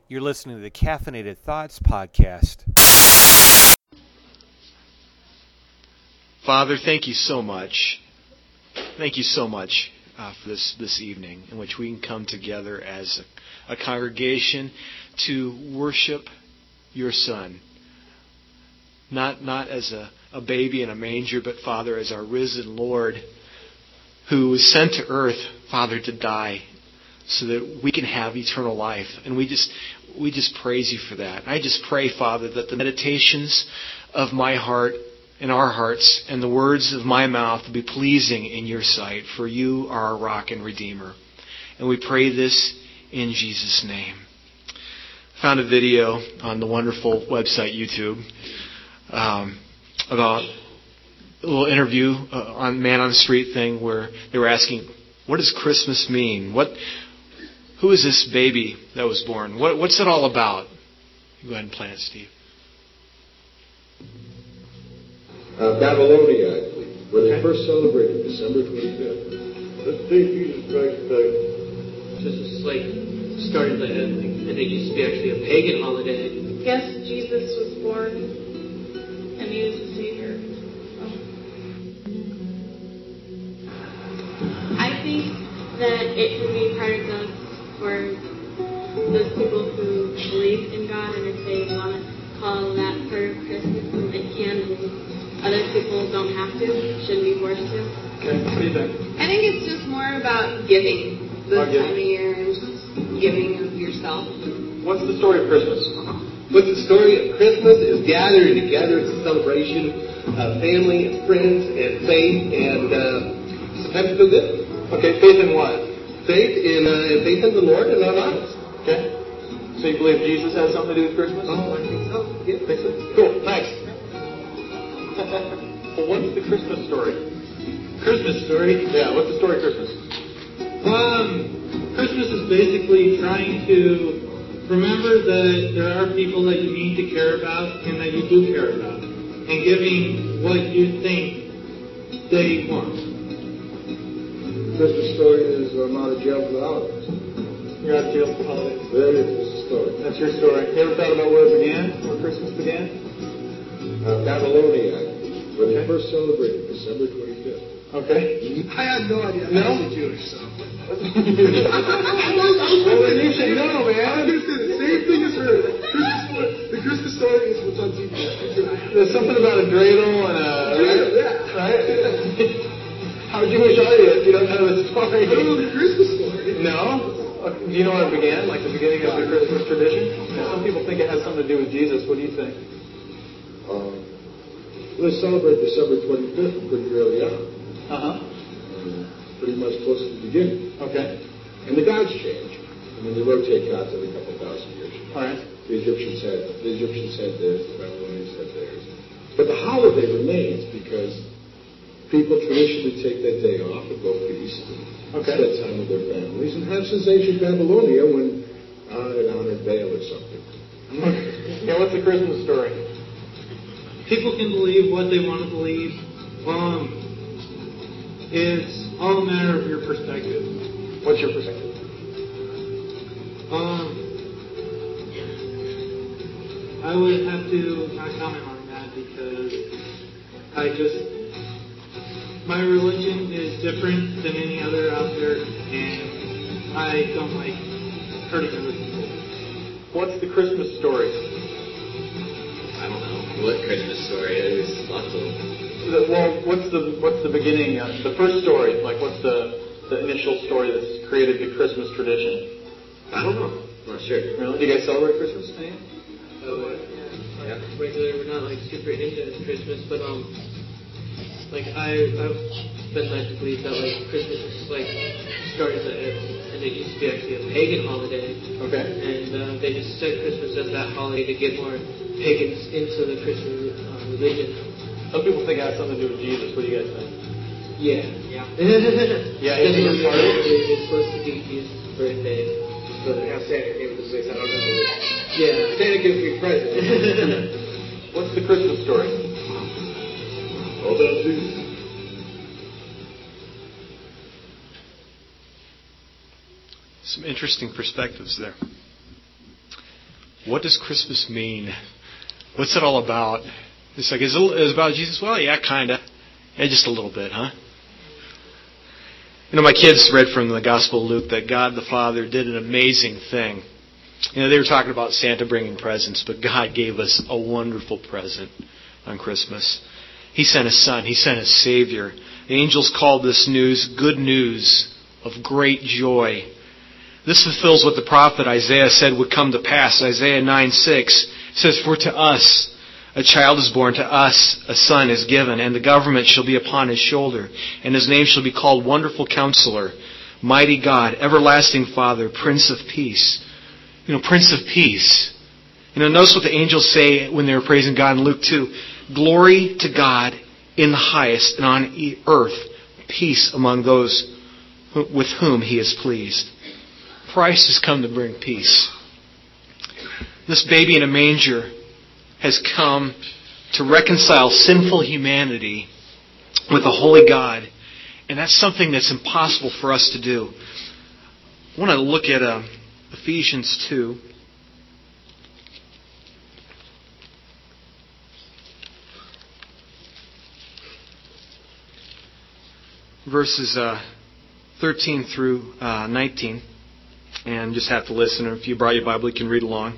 You're listening to the Caffeinated Thoughts podcast. Father, thank you so much. Thank you so much for this evening in which we can come together as a congregation to worship your Son. Not as a baby in a manger, but, Father, as our risen Lord who was sent to earth, Father, to die so that we can have eternal life. And we just praise you for that. I just pray, Father, that the meditations of my heart and our hearts and the words of my mouth will be pleasing in your sight, for you are our rock and redeemer. And we pray this in Jesus' name. I found a video on the wonderful website YouTube about a little interview on Man on the Street thing where they were asking, what does Christmas mean? Who is this baby that was born? What's it all about? Go ahead and play it, Steve. Babylonia, I believe, where they first celebrated December 25th. Let's take Jesus Christ back. Just like started and it used to be actually a pagan holiday. Yes, Jesus was born, and he was the Savior. I think that it can be paradox for those people who believe in God, and if they want to call that part of Christmas, it can be. Other people don't have to, shouldn't be forced to. Okay, what do you think? I think it's just more about giving this time of year and just giving of yourself. What's the story of Christmas? What's the story of Christmas is gathering together. It's a celebration of family and friends and faith, and sometimes feel good. Okay, faith in what? Faith in the Lord and our lives. Okay. So you believe Jesus has something to do with Christmas? Oh, I think so. Yeah, Think so? Cool, thanks. Well, what's the Christmas story? Christmas story? Yeah, what's the story of Christmas? Christmas is basically trying to remember that there are people that you need to care about and that you do care about, and giving what you think they want. Christmas story is I'm out of jail for the holidays. You're out of jail for the holidays. That is the story. That's your story. You ever thought about where it began? Where Christmas began? Babylonia, where they first celebrated December 25th. Okay. I had no idea. No? I was Jewish, so. Well, then you should know, man. I'm going to say the same thing as her. The Christmas story is what's on TV. There's something about a dreidel and a... Yeah. Right? How Jewish are you if you don't know the story? I don't know the Christmas story. No? Do you know where it began? Like the beginning of the Christmas tradition? Yeah, some people think it has something to do with Jesus. What do you think? They celebrate December 25th pretty early on. Uh-huh. Pretty much close to the beginning. Okay. And the gods change. I mean, they rotate gods every couple thousand years. All right. The Egyptians had theirs, the Babylonians had theirs. But the holiday remains because people traditionally take that day off and go feast and spend time with their families, and have since ancient Babylonia when it honored Baal or something. Yeah, what's the Christmas story? People can believe what they want to believe. It's all a matter of your perspective. What's your perspective? I would have to not comment on that because my religion is different than any other out there, and I don't like hurting other people. What's the Christmas story? I don't know what Christmas story. There's lots of them. Well, what's the beginning? The first story, like what's the initial story that's created the Christmas tradition? I don't know. I'm not sure. Really? Do you guys celebrate Christmas? Yeah. Regularly, we're not like super into Christmas, but like I've been led to believe that like Christmas is like started and it used to be actually a pagan holiday. Okay. And they just set Christmas as that holiday to get more pagans into the Christian religion. Some people think it has something to do with Jesus. What do you guys think? Yeah. Yeah, is it part of it? It's supposed to be Jesus' birthday. So they have Santa came to the place. I don't know. Yeah. Santa gives me presents. What's the Christmas story? All about Jesus. Some interesting perspectives there. what does Christmas mean? What's it all about? It's like, is it about Jesus? Well, yeah, kind of. Yeah, just a little bit, huh? You know, my kids read from the Gospel of Luke that God the Father did an amazing thing. You know, they were talking about Santa bringing presents, but God gave us a wonderful present on Christmas. He sent His Son. He sent His Savior. The angels called this news good news of great joy. This fulfills what the prophet Isaiah said would come to pass. Isaiah 9:6 says, "For to us a child is born, to us a son is given, and the government shall be upon His shoulder, and His name shall be called Wonderful Counselor, Mighty God, Everlasting Father, Prince of Peace." You know, Prince of Peace. You know, notice what the angels say when they were praising God in Luke 2. "Glory to God in the highest, and on earth peace among those with whom He is pleased." Christ has come to bring peace. This baby in a manger has come to reconcile sinful humanity with a holy God. And that's something that's impossible for us to do. I want to look at Ephesians 2. Verses 13 through 19. And just have to listen. Or if you brought your Bible, you can read along.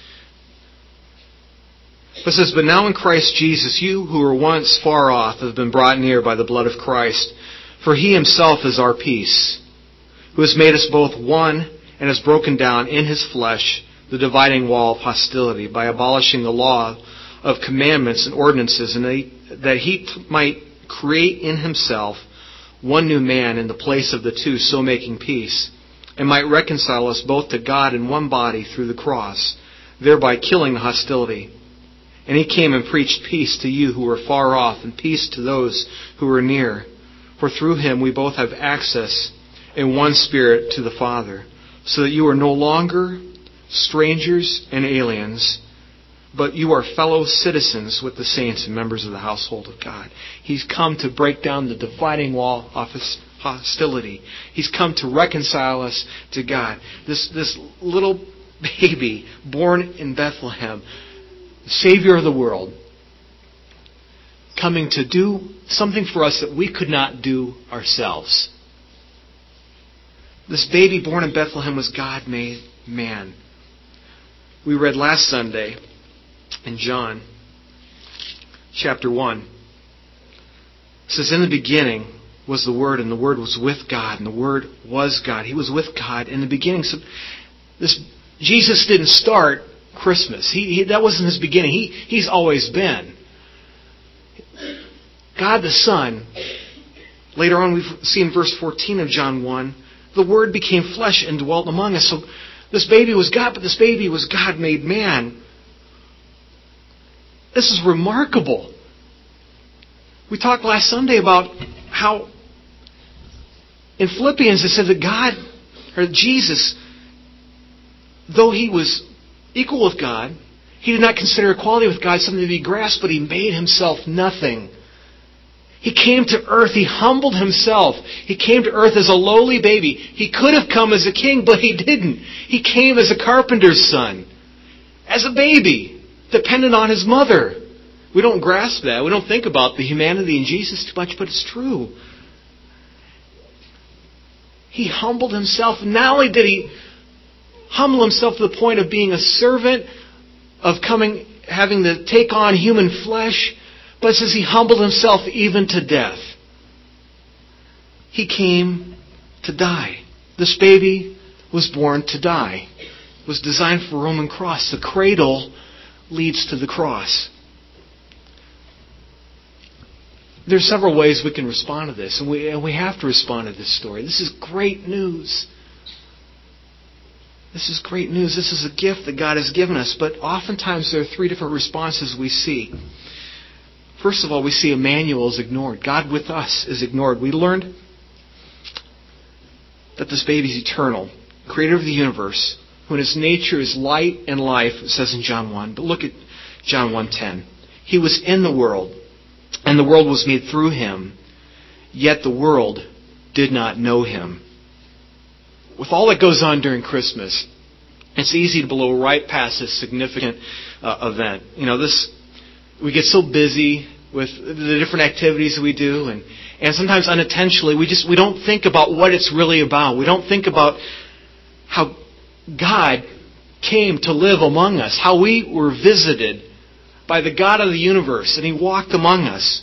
It says, "But now in Christ Jesus, you who were once far off have been brought near by the blood of Christ. For He Himself is our peace, who has made us both one and has broken down in His flesh the dividing wall of hostility by abolishing the law of commandments and ordinances, and that He might create in Himself one new man in the place of the two, so making peace, and might reconcile us both to God in one body through the cross, thereby killing the hostility. And He came and preached peace to you who were far off, and peace to those who were near. For through Him we both have access in one Spirit to the Father, so that you are no longer strangers and aliens, but you are fellow citizens with the saints and members of the household of God." He's come to break down the dividing wall of hostility. He's come to reconcile us to God. This little baby born in Bethlehem, the Savior of the world, coming to do something for us that we could not do ourselves. This baby born in Bethlehem was God made man. We read last Sunday in John chapter 1. It says, "In the beginning was the Word, and the Word was with God, and the Word was God." He was with God in the beginning. So Jesus didn't start Christmas. That wasn't His beginning. He's always been. God the Son, later on we see in verse 14 of John 1, the Word became flesh and dwelt among us. So this baby was God, but this baby was God made man. This is remarkable. We talked last Sunday about how in Philippians it said that God, or Jesus, though He was equal with God, He did not consider equality with God something to be grasped, but He made Himself nothing. He came to earth. He humbled Himself. He came to earth as a lowly baby. He could have come as a king, but He didn't. He came as a carpenter's son, as a baby, dependent on His mother. We don't grasp that. We don't think about the humanity in Jesus too much, but it's true. He humbled Himself. Not only did He humble Himself to the point of being a servant, of having to take on human flesh, but it says He humbled Himself even to death. He came to die. This baby was born to die. It was designed for a Roman cross. The cradle leads to the cross. There's several ways we can respond to this, and we have to respond to this story. This is great news. This is great news. This is a gift that God has given us, but oftentimes there are three different responses we see. First of all, we see Emmanuel is ignored. God with us is ignored. We learned that this baby is eternal, creator of the universe, who in His nature is light and life, it says in John 1. But look at John 1:10. He was in the world, and the world was made through Him, yet the world did not know Him. With all that goes on during Christmas, It's easy to blow right past this significant event. We get so busy with the different activities that we do, and sometimes unintentionally we don't think about what it's really about. We don't think about how God came to live among us, how we were visited by the God of the universe, and He walked among us.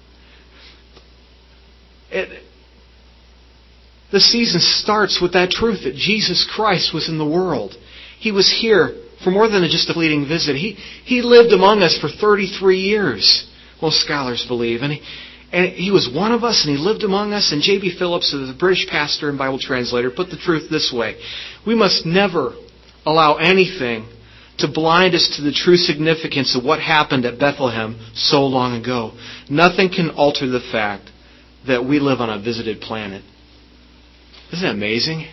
The season starts with that truth that Jesus Christ was in the world. He was here for more than just a fleeting visit. He lived among us for 33 years, most scholars believe. And he was one of us, and He lived among us. And J.B. Phillips, the British pastor and Bible translator, put the truth this way: we must never allow anything to blind us to the true significance of what happened at Bethlehem so long ago. Nothing can alter the fact that we live on a visited planet. Isn't that amazing?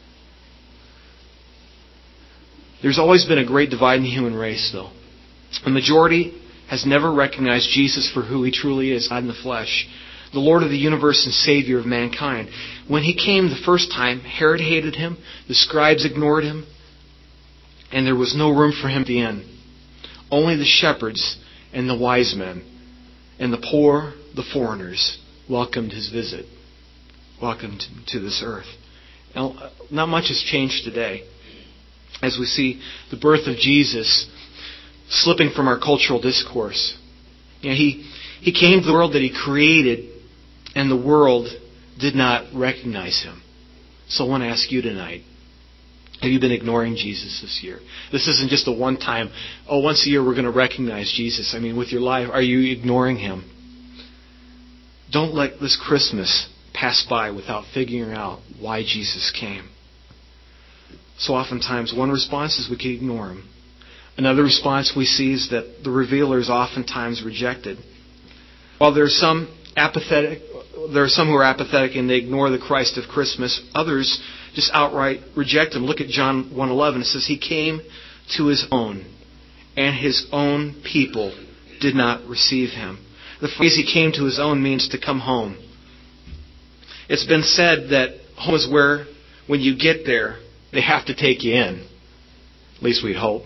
There's always been a great divide in the human race, though. The majority has never recognized Jesus for who He truly is, God in the flesh, the Lord of the universe and Savior of mankind. When He came the first time, Herod hated Him, the scribes ignored Him, and there was no room for Him at the end. Only the shepherds and the wise men and the poor, the foreigners, welcomed His visit, welcomed to this earth. Now, not much has changed today as we see the birth of Jesus slipping from our cultural discourse. He came to the world that He created, and the world did not recognize Him. So I want to ask you tonight, have you been ignoring Jesus this year? This isn't just a one-time, once a year we're going to recognize Jesus. I mean, with your life, are you ignoring Him? Don't let this Christmas pass by without figuring out why Jesus came. So oftentimes, one response is we can ignore Him. Another response we see is that the revealer is oftentimes rejected. While there are some who are apathetic and they ignore the Christ of Christmas, others just outright reject Him. Look at John 1:11. It says, He came to His own, and His own people did not receive Him. The phrase He came to His own means to come home. It's been said that home is where, when you get there, they have to take you in. At least we'd hope.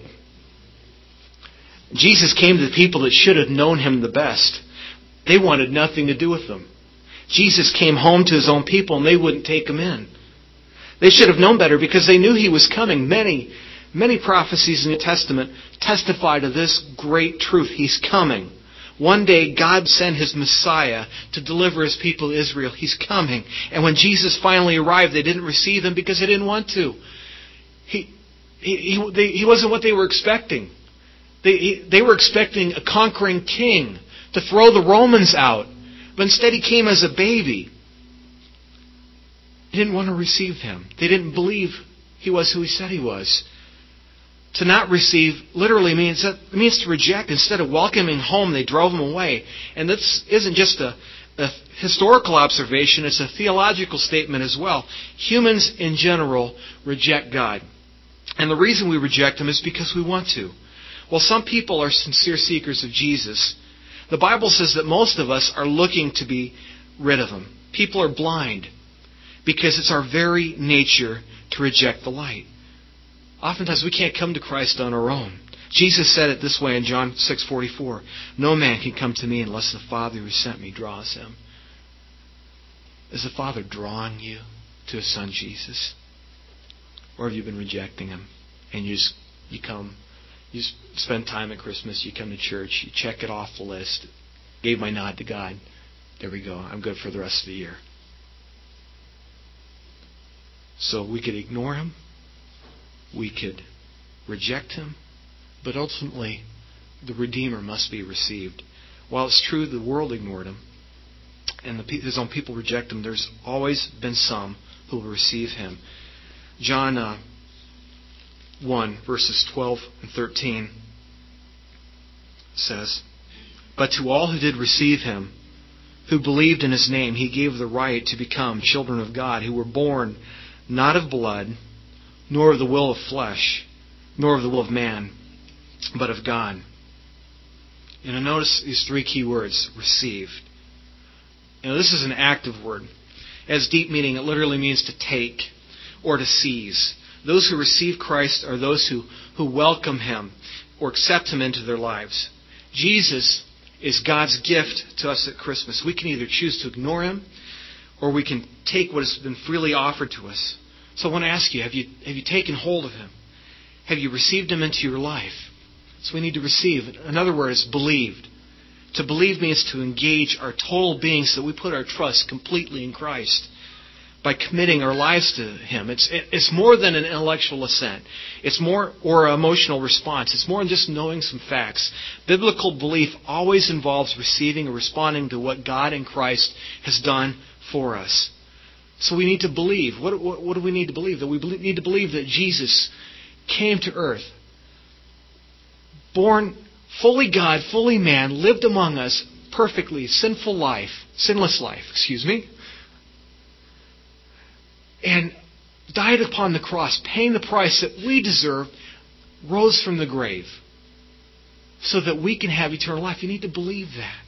Jesus came to the people that should have known Him the best. They wanted nothing to do with Him. Jesus came home to His own people, and they wouldn't take Him in. They should have known better because they knew He was coming. Many prophecies in the New Testament testify to this great truth. He's coming. One day God sent His Messiah to deliver His people Israel. He's coming. And when Jesus finally arrived, they didn't receive Him because they didn't want to. He wasn't what they were expecting. They were expecting a conquering king to throw the Romans out. But instead He came as a baby. They didn't want to receive Him. They didn't believe He was who He said He was. To not receive literally means to reject. Instead of welcoming home, they drove Him away. And this isn't just a historical observation, it's a theological statement as well. Humans in general reject God. And the reason we reject Him is because we want to. While some people are sincere seekers of Jesus, the Bible says that most of us are looking to be rid of Him. People are blind because it's our very nature to reject the light. Oftentimes we can't come to Christ on our own. Jesus said it this way in John 6:44. No man can come to me unless the Father who sent me draws him. Is the Father drawing you to His Son Jesus? Or have you been rejecting Him? And you spend time at Christmas, you come to church, you check it off the list. Gave my nod to God. There we go. I'm good for the rest of the year. So we could ignore Him. We could reject Him. But ultimately, the Redeemer must be received. While it's true the world ignored Him, and His own people reject Him, there's always been some who will receive Him. John 1, verses 12 and 13 says, But to all who did receive Him, who believed in His name, He gave the right to become children of God, who were born not of blood, nor of the will of flesh, nor of the will of man, but of God. And notice these three key words, received. This is an active word. It has deep meaning. It literally means to take or to seize. Those who receive Christ are those who welcome Him or accept Him into their lives. Jesus is God's gift to us at Christmas. We can either choose to ignore Him or we can take what has been freely offered to us. So I want to ask you, have you taken hold of Him? Have you received Him into your life? So we need to receive. Another word is believed. To believe means to engage our total being so that we put our trust completely in Christ by committing our lives to Him. It's more than an intellectual assent. It's more, or an emotional response. It's more than just knowing some facts. Biblical belief always involves receiving or responding to what God in Christ has done for us. So we need to believe. What do we need to believe? That we need to believe that Jesus came to earth, born fully God, fully man, lived among us perfectly, sinless life, and died upon the cross, paying the price that we deserve, rose from the grave, so that we can have eternal life. You need to believe that.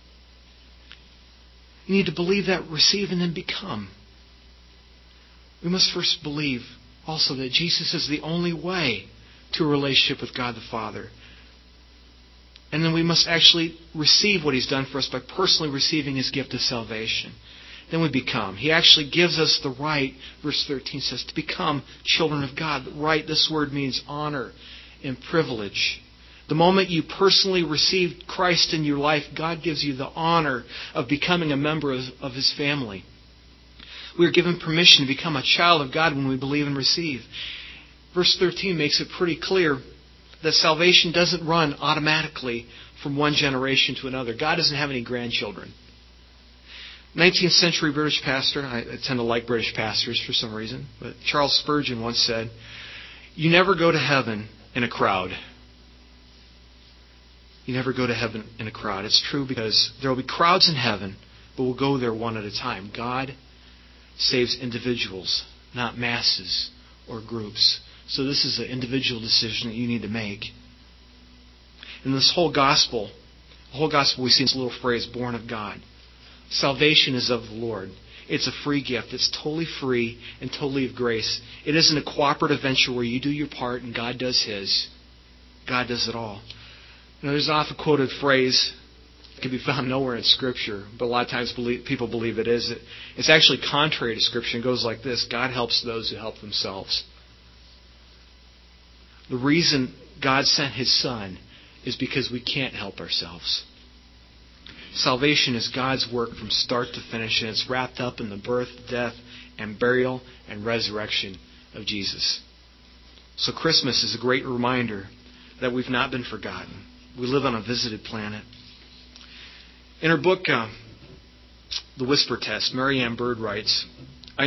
You need to believe that, receive, and then become. We must first believe also that Jesus is the only way to a relationship with God the Father. And then we must actually receive what He's done for us by personally receiving His gift of salvation. Then we become. He actually gives us the right, verse 13 says, to become children of God. Right, this word means honor and privilege. The moment you personally receive Christ in your life, God gives you the honor of becoming a member of His family. We are given permission to become a child of God when we believe and receive. Verse 13 makes it pretty clear that salvation doesn't run automatically from one generation to another. God doesn't have any grandchildren. 19th century British pastor, I tend to like British pastors for some reason, but Charles Spurgeon once said, "You never go to heaven in a crowd." You never go to heaven in a crowd. It's true because there will be crowds in heaven, but we'll go there one at a time. God saves individuals, not masses or groups. So this is an individual decision that you need to make. In this whole gospel we see this little phrase, born of God. Salvation is of the Lord. It's a free gift. It's totally free and totally of grace. It isn't a cooperative venture where you do your part and God does His. God does it all. There's an often quoted phrase that can be found nowhere in Scripture, but a lot of times people believe it is. It's actually contrary to Scripture. It goes like this: God helps those who help themselves. The reason God sent His Son is because we can't help ourselves. Salvation is God's work from start to finish, and it's wrapped up in the birth, death, and burial and resurrection of Jesus. So Christmas is a great reminder that we've not been forgotten. We live on a visited planet. In her book, The Whisper Test, Mary Ann Bird writes, I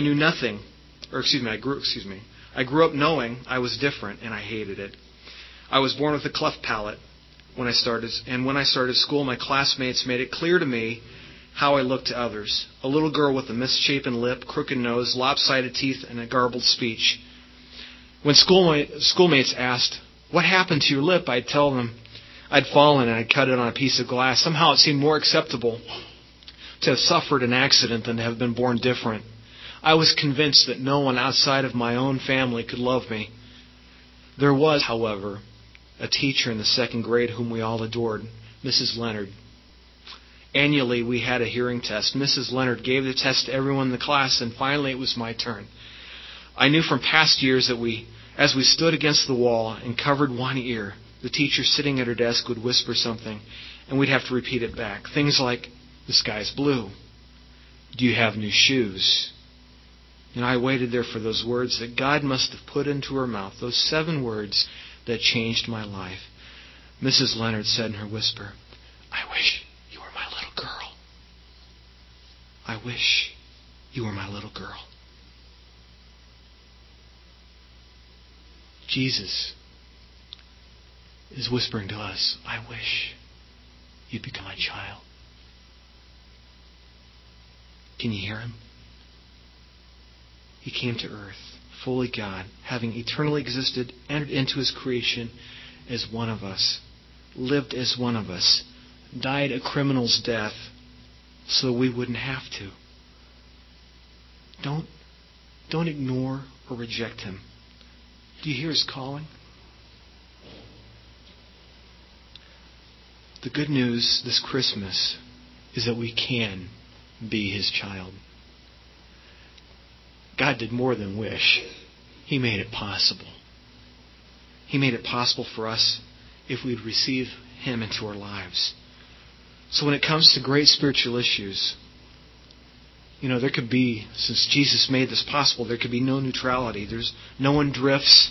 grew up knowing I was different, and I hated it. I was born with a cleft palate. When I started school, my classmates made it clear to me how I looked to others. A little girl with a misshapen lip, crooked nose, lopsided teeth, and a garbled speech. When schoolmates asked, "What happened to your lip?" I'd tell them I'd fallen and I'd cut it on a piece of glass. Somehow it seemed more acceptable to have suffered an accident than to have been born different. I was convinced that no one outside of my own family could love me. There was, however, a teacher in the second grade whom we all adored, Mrs. Leonard. Annually, we had a hearing test. Mrs. Leonard gave the test to everyone in the class, and finally it was my turn. I knew from past years that as we stood against the wall and covered one ear, the teacher sitting at her desk would whisper something, and we'd have to repeat it back. Things like, "The sky's blue. Do you have new shoes?" And I waited there for those words that God must have put into her mouth, those 7 words that changed my life. Mrs. Leonard said in her whisper, "I wish you were my little girl. I wish you were my little girl." Jesus is whispering to us, "I wish you'd become my child." Can you hear Him? He came to earth, fully God, having eternally existed, entered into His creation as one of us, lived as one of us, died a criminal's death so we wouldn't have to. Don't ignore or reject Him. Do you hear His calling? The good news this Christmas is that we can be His child. God did more than wish. He made it possible. He made it possible for us if we'd receive Him into our lives. So when it comes to great spiritual issues, there could be, since Jesus made this possible, there could be no neutrality. No one drifts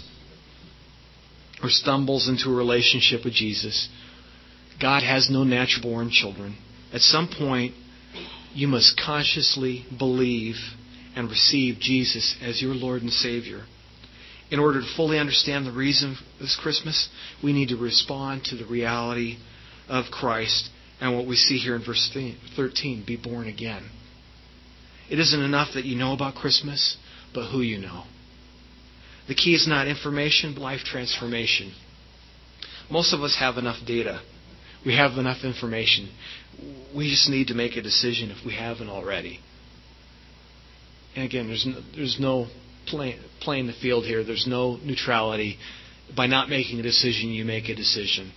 or stumbles into a relationship with Jesus. God has no natural-born children. At some point, you must consciously believe and receive Jesus as your Lord and Savior. In order to fully understand the reason for this Christmas, we need to respond to the reality of Christ and what we see here in verse 13, be born again. It isn't enough that you know about Christmas, but who you know. The key is not information, but life transformation. Most of us have enough data. We have enough information. We just need to make a decision if we haven't already. And again, there's no playing the field here. There's no neutrality. By not making a decision, you make a decision.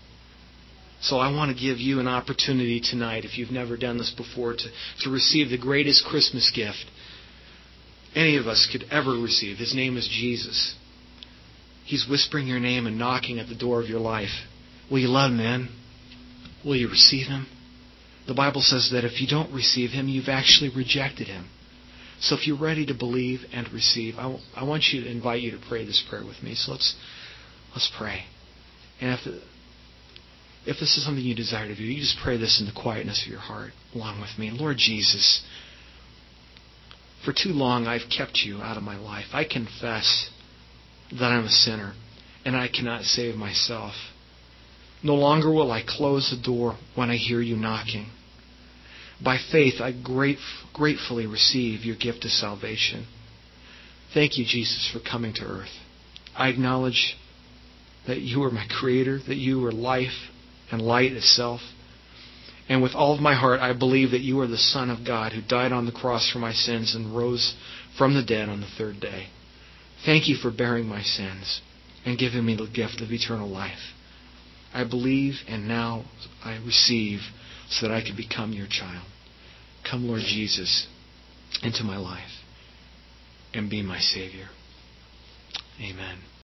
So I want to give you an opportunity tonight, if you've never done this before, to receive the greatest Christmas gift any of us could ever receive. His name is Jesus. He's whispering your name and knocking at the door of your life. Will you let Him in? Will you receive Him? The Bible says that if you don't receive Him, you've actually rejected Him. So if you're ready to believe and receive, I want you to invite you to pray this prayer with me. So let's pray. And if this is something you desire to do, you just pray this in the quietness of your heart along with me. Lord Jesus, for too long I've kept You out of my life. I confess that I'm a sinner and I cannot save myself. No longer will I close the door when I hear You knocking. By faith, I gratefully receive Your gift of salvation. Thank You, Jesus, for coming to earth. I acknowledge that You are my Creator, that You are life and light itself. And with all of my heart, I believe that You are the Son of God who died on the cross for my sins and rose from the dead on the third day. Thank You for bearing my sins and giving me the gift of eternal life. I believe and now I receive so that I can become Your child. Come, Lord Jesus, into my life and be my Savior. Amen.